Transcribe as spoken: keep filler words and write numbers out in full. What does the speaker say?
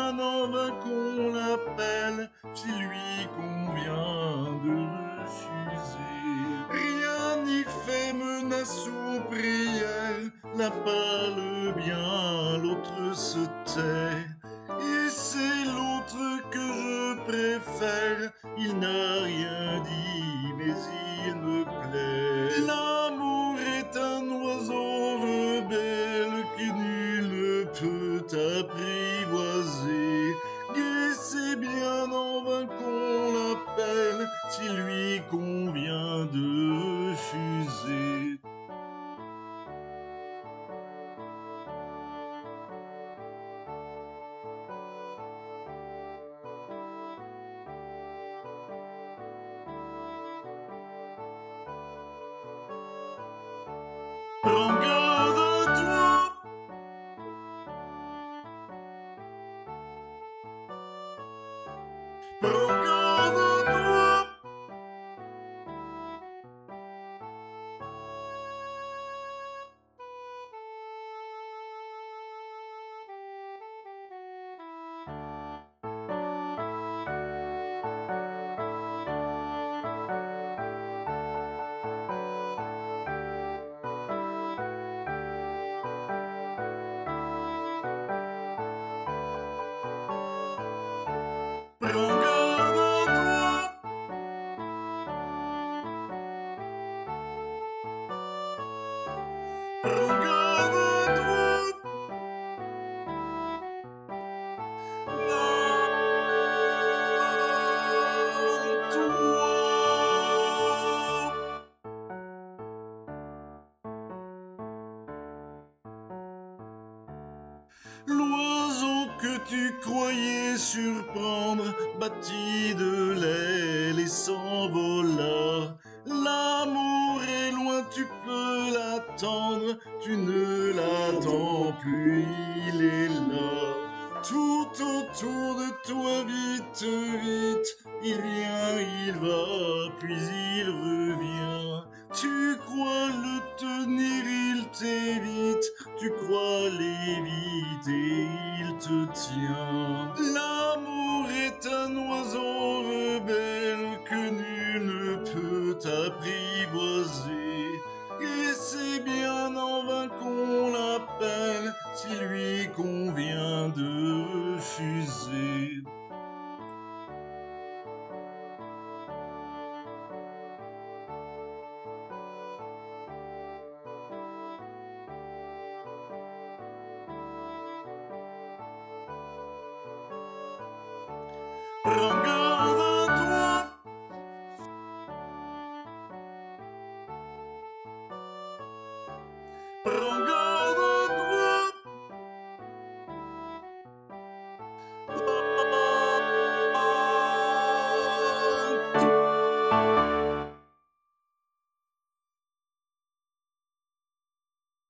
bien en vain qu'on l'appelle, si lui convient de refuser. Rien n'y fait, menace ou prière, l'un parle bien, l'autre se tait. Et c'est l'autre que je préfère, il n'a rien dit, mais il me plaît. L'amour est un oiseau rebelle que nul ne peut apprivoiser. Et c'est bien en vain qu'on l'appelle, s'il lui convient de refuser. Prends garde à toi. Prends garde à toi. Prends garde à toi. Prends garde à toi. Dans toi. L'oiseau que tu croyais surprendre battit de l'aile et s'envola. L'amour est loin, tu peux l'attendre, tu ne l'attends plus, il est là. Tout autour de toi, vite, vite, il vient, il va, puis il revient. Tu crois le tenir, il t'évite, tu crois l'éviter, il te tient. L'amour est un oiseau rebelle que nul ne peut apprivoiser. Et c'est bien en vain qu'on l'appelle, s'il lui convient de refuser.